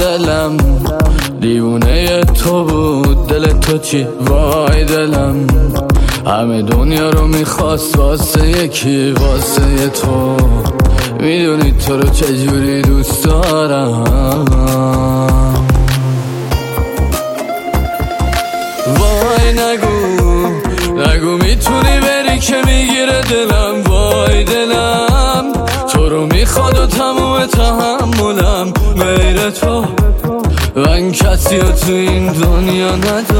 دلم دیوونه تو بود، دل تو چی وای دلم همه دنیا رو میخواست واسه یکی، واسه تو میدونی تو رو چجوری دوست دارم. وای نگو میتونی بری که میگیره دلم، وای دلم تو رو میخواد و تموم تحملم غیر تو من کسی رو تو این دنیا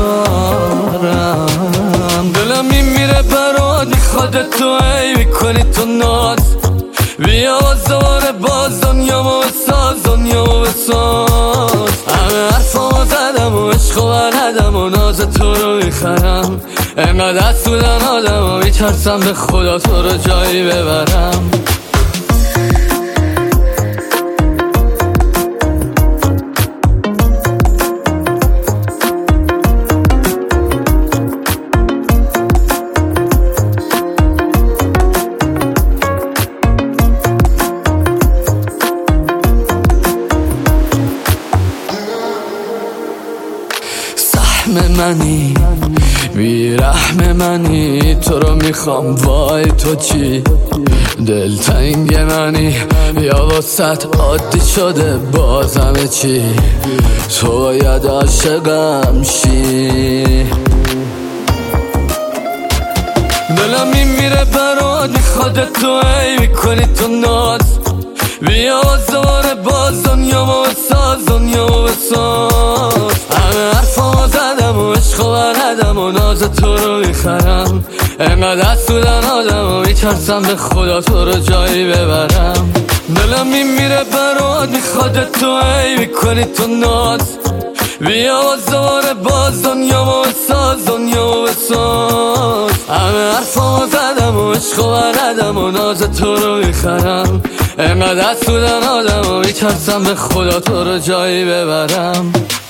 ندارم. دلم میمیره برات میخواد تو ای میکنی تو ناز، بیا دوباره باز دنیامو بساز، دنیامو بساز. همه حرفامو زدم و عشق و بلدم و ناز تو رو میخرم، انقدر دست بودن آدم و میترسم به خدا تو رو جایی ببرم. منی بیرحم منی تو رو میخوام، وای تو چی دلتنگ منی یا واسط عادی شده بازم چی، تو باید عاشقم شی. دلم میمیره برات میخواد تو ای میکنی تو ناز، بیا دوباره باز دنیامو بساز، دنیامو بساز. همه حرفامو زدم و عشق و بلدم و ناز تو رو میخرم، انقدر دست بودن آدم و میترسم به خدا تو رو جایی ببرم. دلم میمیره برات میخواد تو ای میکنی تو ناز، بیا دوباره باز دنیامو بساز، دنیامو بساز. همه حرفامو زدم و عشق و بلدم و ناز تو رو میخرم، انقدر دست بودن آدم و میترسم به خدا تو رو جایی ببرم.